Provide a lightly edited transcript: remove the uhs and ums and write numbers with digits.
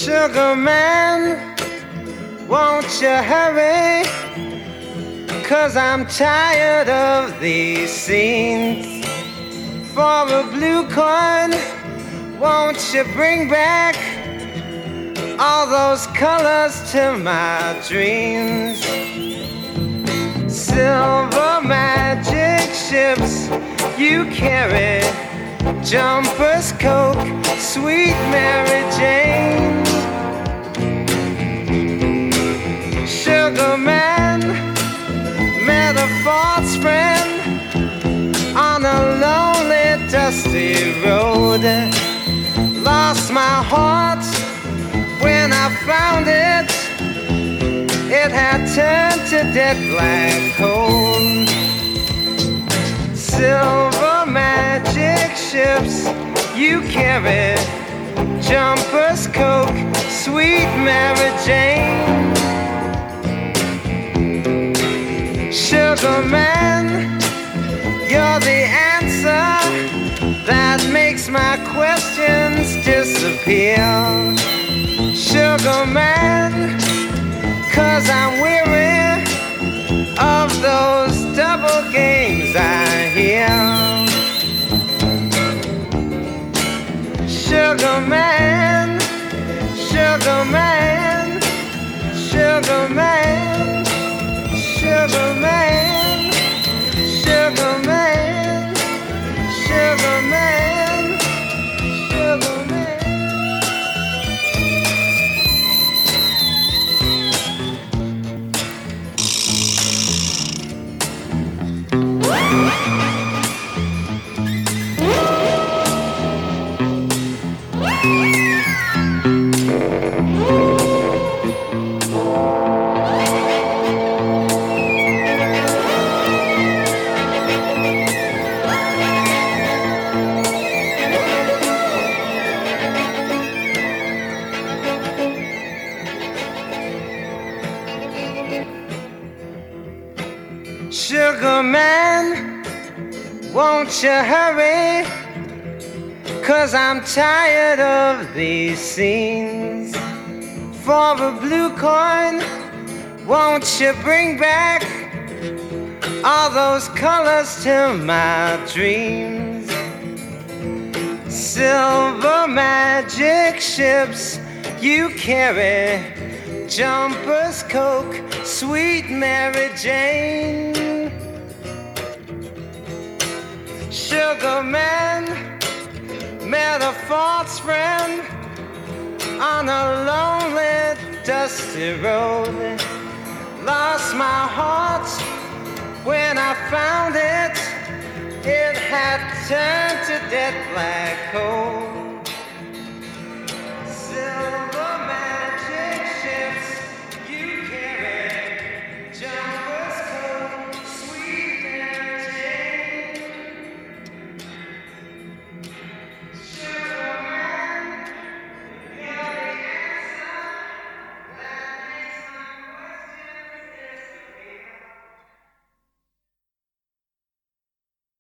Sugar man, won't you hurry? 'Cause I'm tired of these scenes. For a blue coin, won't you bring back all those colors to my dreams? Silver magic ships you carry, jumpers, Coke, sweet Mary Jane. Sugar man, met a false friend on a lonely, dusty road. Lost my heart when I found it. It had turned to dead black coal. Silver magic ships you carry, jumpers, Coke, sweet Mary Jane. Sugar man, you're the answer that makes my questions disappear. Sugar man, 'cause I'm weary of those double games I hear. Sugar man, sugar man, sugar man, sugar man, sugar man, sugar man, sugar man. Sugar man, won't you hurry? 'Cause I'm tired of these scenes. For a blue coin, won't you bring back all those colors to my dreams? Silver magic ships you carry, jumpers, Coke, sweet Mary Jane. Sugar man, met a false friend on a lonely, dusty road. Lost my heart when I found it. It had turned to dead black coal.